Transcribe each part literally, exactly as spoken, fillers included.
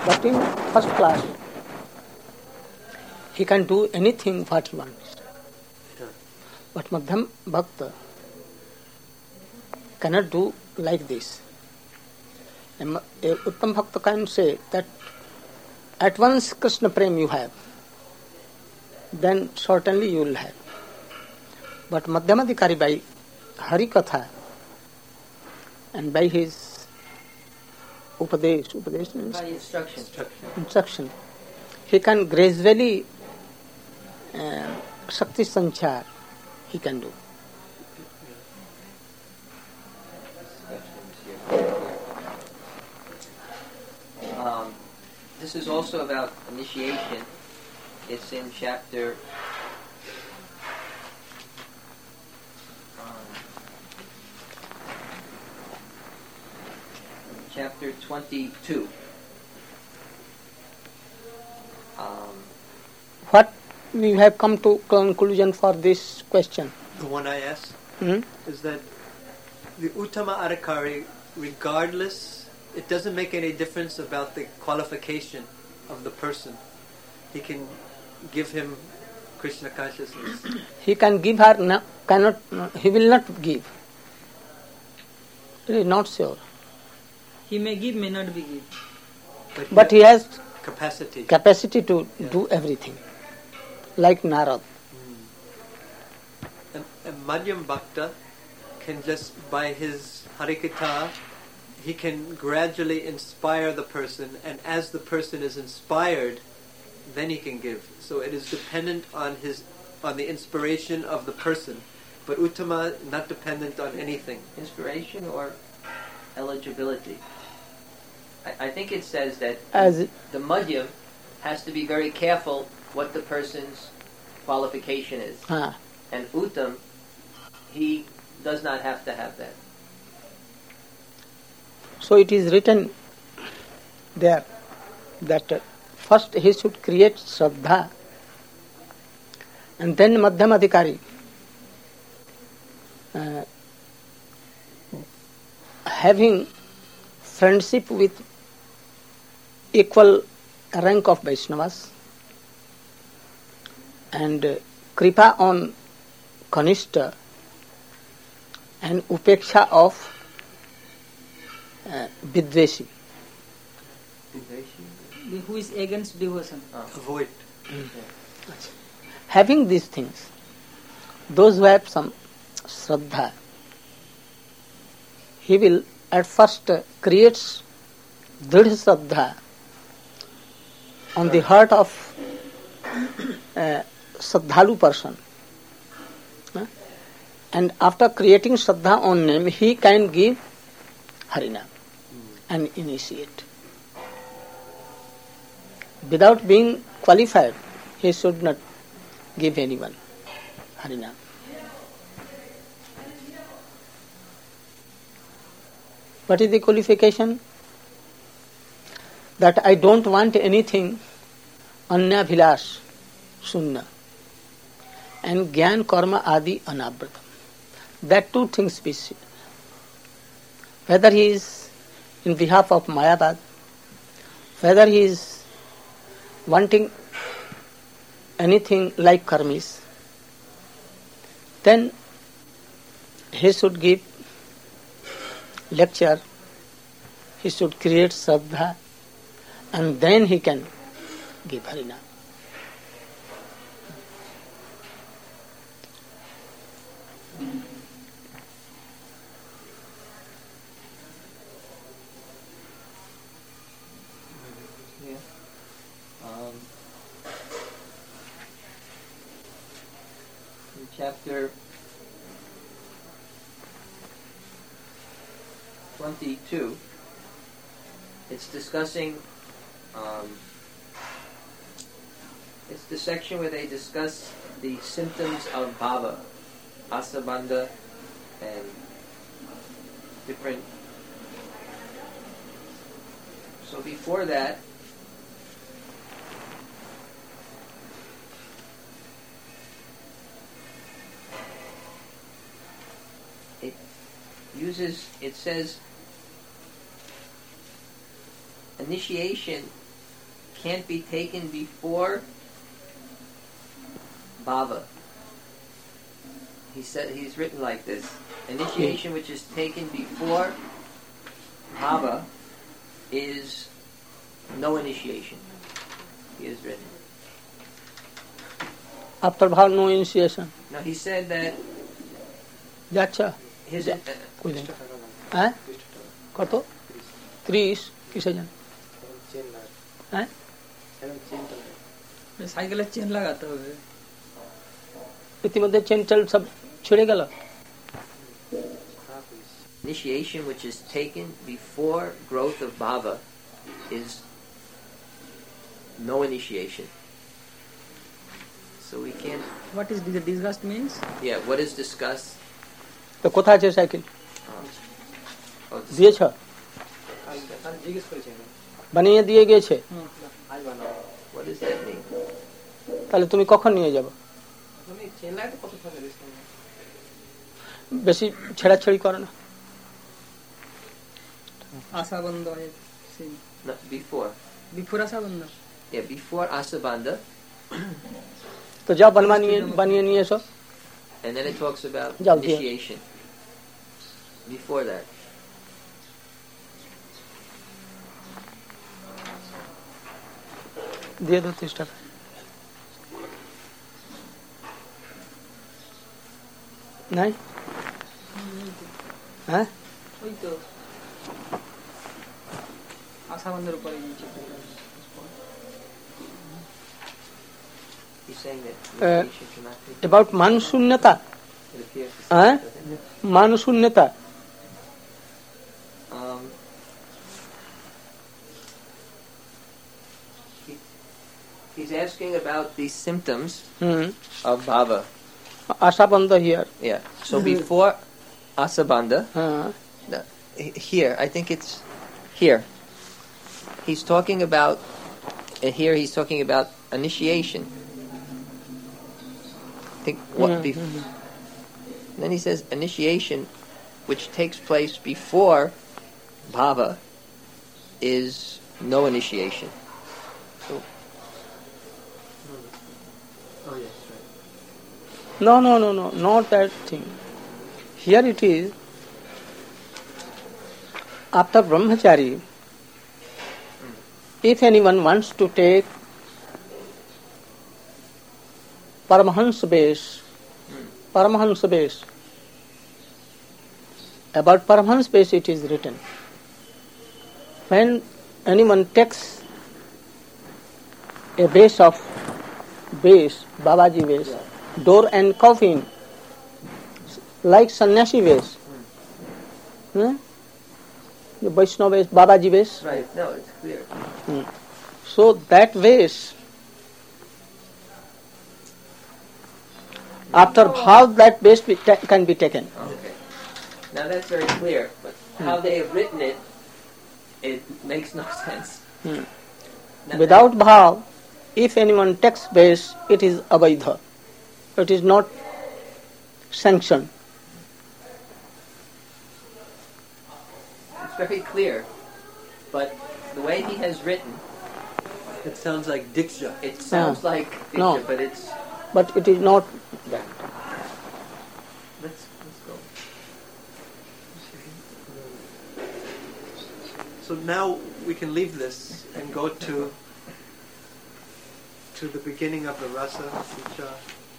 But in first class, he can do anything what he wants. But Madhyam Bhakta cannot do like this. A Uttam Bhakta can say that at once Krishna Prem you have, then certainly you will have. But Madhyamadikari by Hari Katha and by his Upadesh, Upadesh means by instruction. instruction, he can gradually uh, Shakti Sanchar he can do. Um, this is also about initiation. It's in chapter um, chapter twenty-two. Um, What we have come to conclusion for this question? The one I asked Hmm? is that the Uttama Adhikari, regardless, it doesn't make any difference about the qualification of the person. He can give him Krishna consciousness. He can give her, no, cannot, no, he will not give. He is not sure. He may give, may not be give. But he, But he has capacity. capacity to Yeah. do everything, like Narad. And, and Madhyam Bhakta can just, by his Harikatha, he can gradually inspire the person, and as the person is inspired, then he can give. So it is dependent on his, on the inspiration of the person. But Uttama, not dependent on anything. inspiration or eligibility. I, I think it says that As the Madhyam has to be very careful what the person's qualification is. ah, And Uttam, he does not have to have that. so it is written there that uh, first he should create Shraddha and then Madhyam Adhikari uh, having friendship with equal rank of Vaishnavas and uh, Kripa on Kanishta and Upeksha of uh, Vidveshi. Who is against devotion? Avoid. Having these things, those who have some Shraddha, he will at first uh, creates Dridha Shraddha on the heart of uh, Shraddhalu person. Huh? And after creating Shraddha on name, he can give Harinam and initiate. Without being qualified, he should not give anyone Harinam. What is the qualification? That I don't want anything anya bhilash, sunna, and gyan karma adi anabratam. That two things be said. Whether he is in behalf of Mayavad, whether he is wanting anything like karmis, then he should give lecture, he should create Shraddha, and then he can give Harinam. Yeah. Um, in chapter twenty-two, it's discussing, um, it's the section where they discuss the symptoms of bhava, asabandha, and different. So before that, it uses, it says, initiation can't be taken before bhava. He said he's written like this: initiation which is taken before bhava is no initiation. He has written. After bhav, no initiation. Now he said that Jacha. his Ja- कोई नहीं हैं कतो त्रिश किसे जान हैं সাইকেলের chain লাগাতে হবে ইতিমধ্যে চেন টেল সব ছিঁড়ে গেল initiation which is taken before growth of bhava is no initiation. So we can't. What is the disgust means? Yeah, what is discussed? তো কোথায় আছে সাইকেল Oh, this- দিয়েছ বানিয়ে দিয়ে গেছে what does that mean? তাহলে তুমি কখন নিয়ে যাবে বেশি ছেড়াছেড়ি করে না আশা বন্ধ হয় No, before. বিফোর আশা বন্ধ Yeah, before asabandha, তো যাও বানিয়ে বানিয়ে নিয়ে এসো and then it talks about Jao diya. initiation. Before that. দিয়ে দাও ত্রিশ টাকা নাই হ্যাঁ ওই তো আশা বন্ধের উপরে নিচে He's saying that Uh, initiation cannot take about মান শূন্যতা it appears to হ্যাঁ say that. মান শূন্যতা Um, he, he's asking about the symptoms hmm of bhava. আশা বন্ধ here Yeah. So before asabandha, হ্যাঁ no, h- here I think it's here. He's talking about uh, here. He's talking about initiation. I think what Mm, bef- Then he says initiation, which takes place before bhava, is no initiation. So Oh yes, right. no no no no not that thing here it is after brahmachari if anyone wants to take Paramahansa base Paramahansa base about Paramahansa base it is written when anyone takes a base of base Babaji base door and coffin like sannyasi base hmm? the Vaishnava base Babaji base right, no, it's clear. so that vase after how that vase be ta- can be taken Okay. Now that's very clear, but how they have written it, it makes no sense. Hmm. Now without bhav if anyone takes base it is avaidha it is not sanctioned that- It's very clear, but the way he has written, It sounds like diksha. it sounds No. like No. diksha, but it's but it is not that let's let's go. So now we can leave this and go to to the beginning of the rasa, shiksha.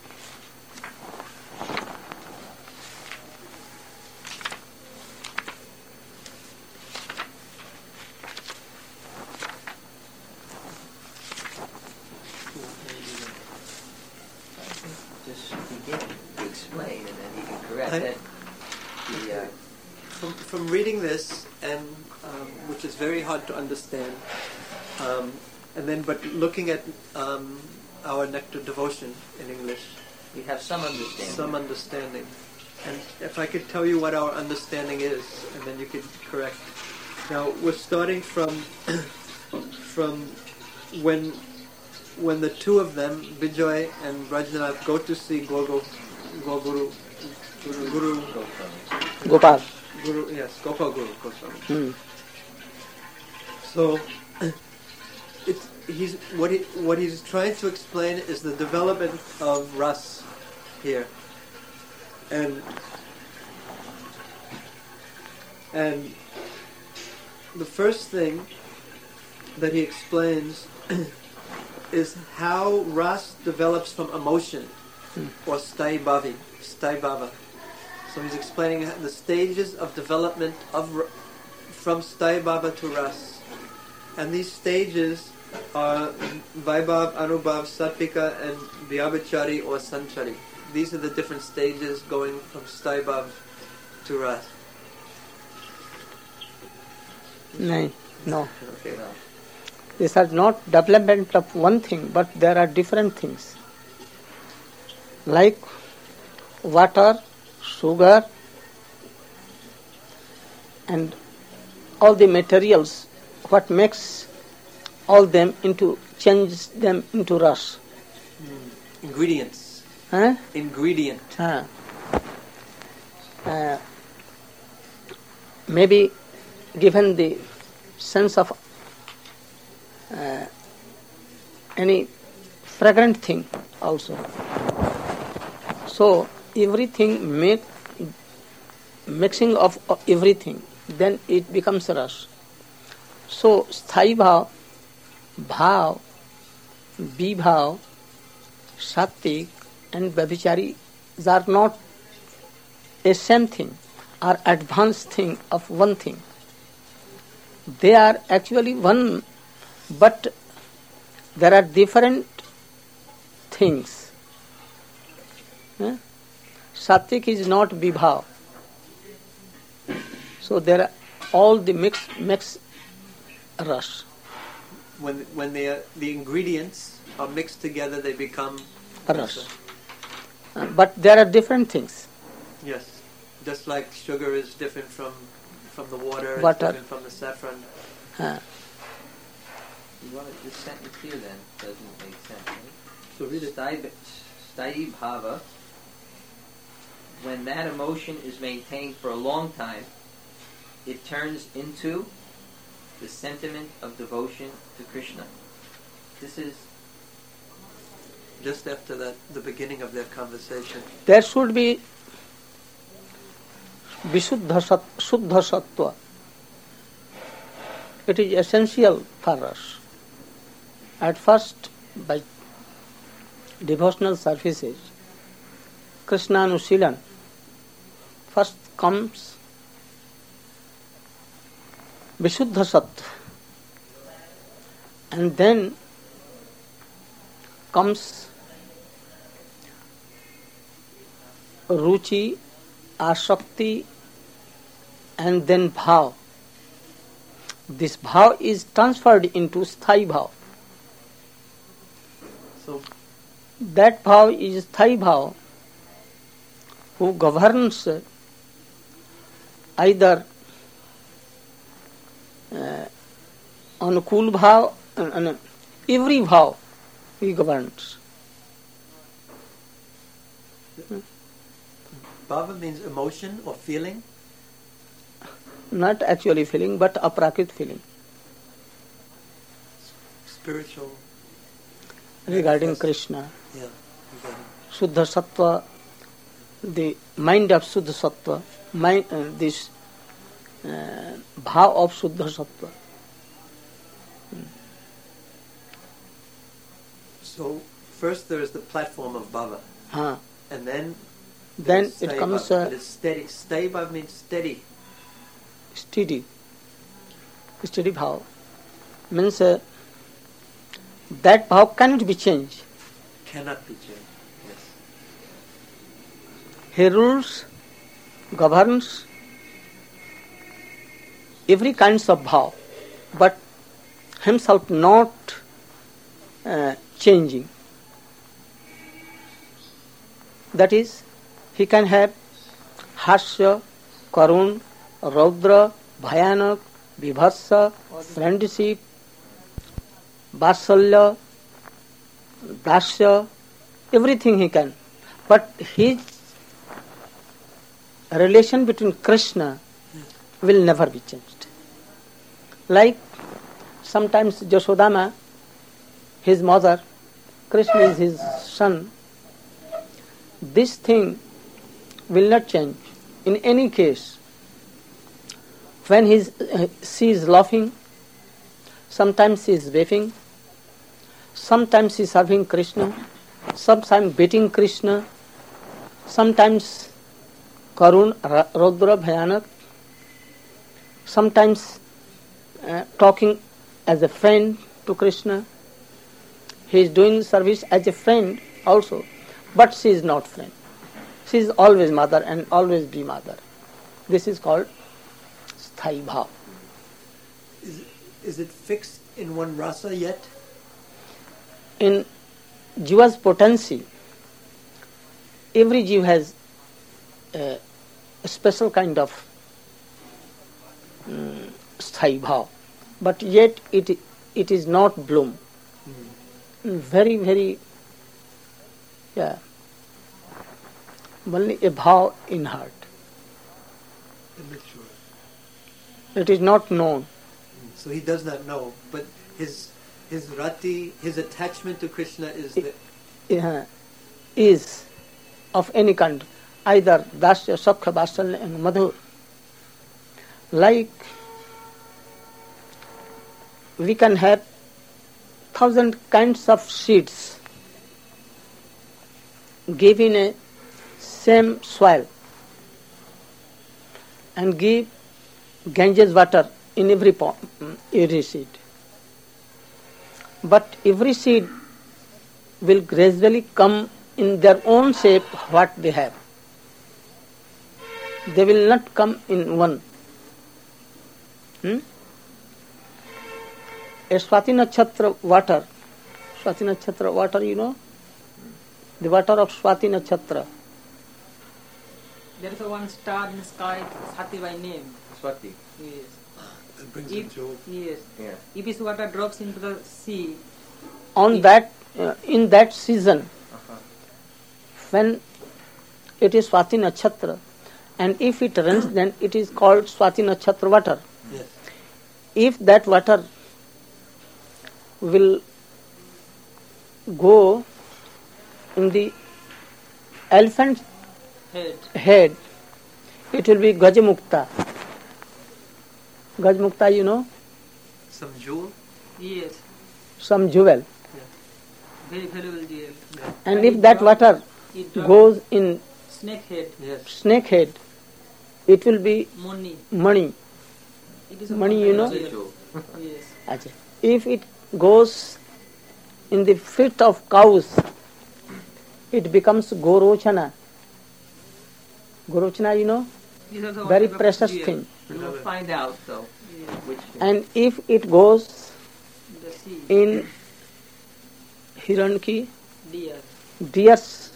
Just begin to explain, and then he can correct I- it. The, uh, From, from reading this, and um, which is very hard to understand, um, and then but looking at um, our nectar devotion in English, we have some understanding. some understanding. And if I could tell you what our understanding is, and then you could correct. Now we're starting from from when when the two of them, Bijoy and Rajanath, go to see Gogo, Goguru, Guru, Guru, Gopal Guru, yes, Gopal Guru Goswami. hmm. So it's he's what he what he's trying to explain is the development of ras here, and and the first thing that he explains is how ras develops from emotion, or sthai bhavi, sthai bhava. So he's explaining the stages of development of from sthai bhava to ras, and these stages are Vaibhav, Anubhav, Sattvika, and Vyabhichari or Sanchari. These are the different stages going from sthai bhav to ras. No, no. Okay. These are not development of one thing, but there are different things. Like water, sugar, and all the materials, what makes all them into, changes them into ras. Mm. Ingredients. Huh? Ingredient. Huh. Uh, maybe given the sense of uh, any fragrant thing also. So everything make mixing of everything, then it becomes ras. So sthai bhav, bhav, vibhav, sattvik and vyabhichari are not a same thing or advanced thing of one thing. They are actually one, but there are different things. Eh? Sattvik is not vibhav. So there are all the mix mix ras. When when the uh, the ingredients are mixed together, they become ras. Uh, but there are different things. Yes, just like sugar is different from from the water, Water. it's different from the saffron. Uh, You want this sentence here then doesn't make sense, right? So read it. Sthai sthai bhava, when that emotion is maintained for a long time, it turns into the sentiment of devotion to Krishna. This is Just after that, the beginning of their conversation. there should be Vishuddha sat, Shuddha Sattva. It is essential for us. At first, by devotional services, Krishna Anusilan, first comes Vishuddha Sattva, and then comes Ruchi, Asakti, and then Bhav. This Bhav is transferred into Sthai Bhav. So That Bhav is Sthai Bhav, who governs either uh, Anukul Bhav, uh, uh, every Bhav he governs. bhava means emotion or feeling. Not actually feeling, but aprakrit feeling Spiritual. regarding Yes. Krishna. Yeah. regarding- Shuddha Sattva, the mind of Shuddha Sattva, mind, uh, this uh, Bhav of Shuddha Sattva. So first there is the platform of bhava, Huh. and then Then there's it sthai comes bhava. uh, It is steady. Sthai bhava means steady. steady. Steady Bhav. Means uh, that Bhav cannot be changed. Cannot be changed. Yes. He rules, governs every kinds of Bhav, but himself not uh, changing. That is, he can have Harsya, Karun, Raudra, Bhayanak, Vibhasa, friendship, Vasalya, Dasya, everything he can. But his relation between Krishna will never be changed. Like sometimes Jashodama his mother, Krishna is his son, this thing will not change. In any case, when he's, uh, she is laughing, sometimes she is weeping, sometimes she is serving Krishna, sometimes beating Krishna, sometimes Karun, Rudra, Bhayanak, sometimes uh, talking as a friend to Krishna. He is doing service as a friend also, but she is not friend. She is always mother and always be mother. This is called sthai bhav. Is, is it fixed in one rasa yet? In jiva's potency, every jiva has a, a special kind of um, sthai bhav, but yet it it is not bloom. Mm. Very, very, yeah, only a bhav in heart. Immature. It is not known. So he does not know, but his his rati, his attachment to Krishna is the Uh, is of any kind, either dasya, sakha, vasalya and madhur. Like we can have thousand kinds of seeds given a same soil and give Ganges water in every po- every seed. But every seed will gradually come in their own shape what they have. They will not come in one. Hmm? A Swati Nakshatra water, Swati Nakshatra water, you know, the water of Swati Nakshatra. There is a one star in the sky, Swati by name. Swati. Yes. that brings him If, joy. yes. Yeah. If his water drops into the sea, On that, uh, in that season, Uh-huh. when it is Swati Nakshatra, and if it runs, then it is called Swati Nakshatra water. Yes. If that water will go in the elephant's head. head, it will be Gajamukta. Gajamukta, you know, Some jewel. Yes. some jewel. Very valuable jewel. And if that water it drop goes in snake head, Yes. snake head, it will be money. money. It is a Money, you know? jewel. Yes. Acha. If it goes in the feet of cows, it becomes Gorochana. Gorochana, you know, This is also one very type of precious jewel. thing. We will find out though Yes. which. And if it goes The sea. in Hiranki, Deer. deer's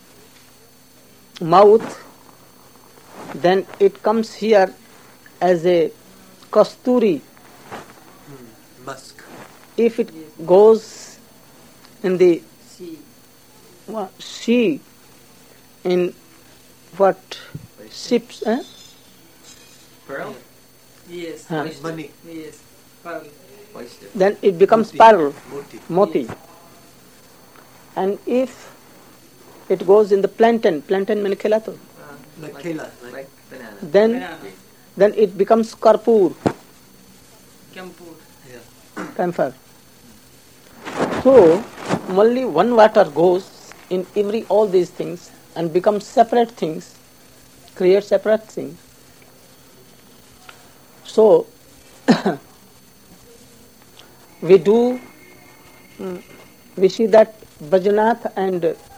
mouth, then it comes here as a kasturi. Hmm. Musk. If it goes in the Sea. uh, sea, in what ships, eh? Pearl? Yes. Huh. Oyster. Money. Yes. Pearl. Oyster. Then it becomes Moti. pearl, Moti. moti. And if it goes in the plantain, plantain means khelato, Uh, Like Kela. Like banana. then banana. then it becomes karpur, Kampur. Yeah. camphor. So only one water goes in every all these things and becomes separate things, create separate things. So we do, mm, we see that Bajanath and